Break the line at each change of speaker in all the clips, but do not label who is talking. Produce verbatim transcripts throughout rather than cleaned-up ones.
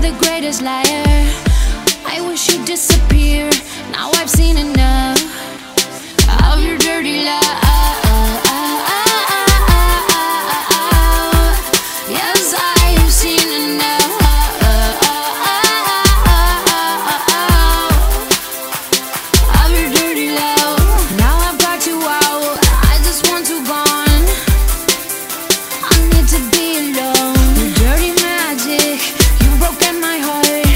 the greatest liar. I wish you'd disappear. Now I've seen enough of your dirty love. Yes, I've seen enough of your dirty love. Now I've got you out. I just want you gone. I need to be alone. Your dirty magic, you've broken my heart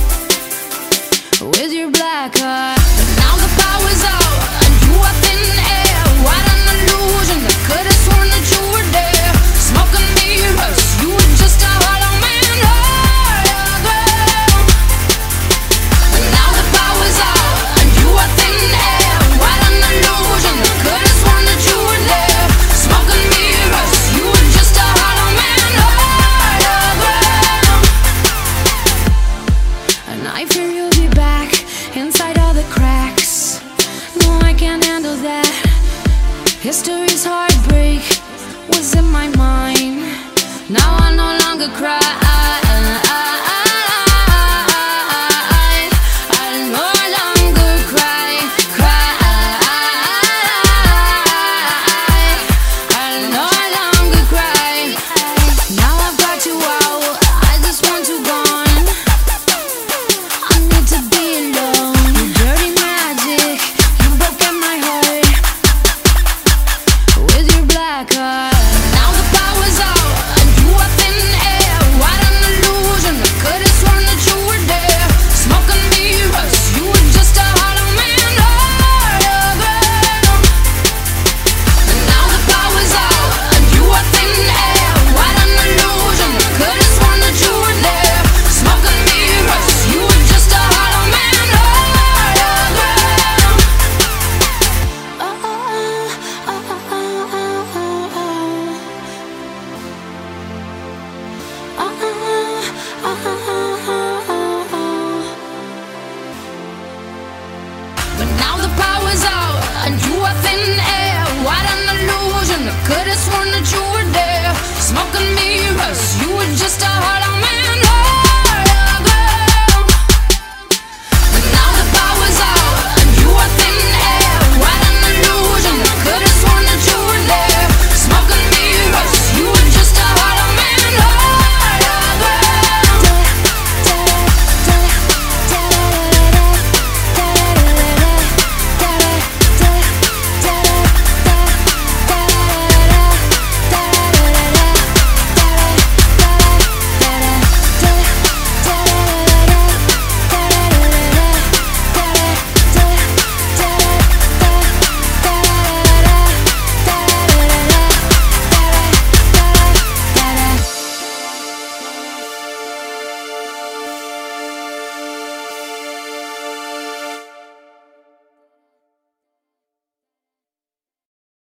with your black heart. But now the power's out and you are thin air. What an illusion, I could have sworn that you were there. Smoke and mirrors, you were just a hollow man hologram. But now the power's out and you are thin air. What an illusion, I could have sworn that you were there. Smoke and mirrors, you were just a hollow man hologram. And I fear you'll be back inside all the cracks. No, I can't handle that. History's heartbreak was in my mind. Now I no longer cry.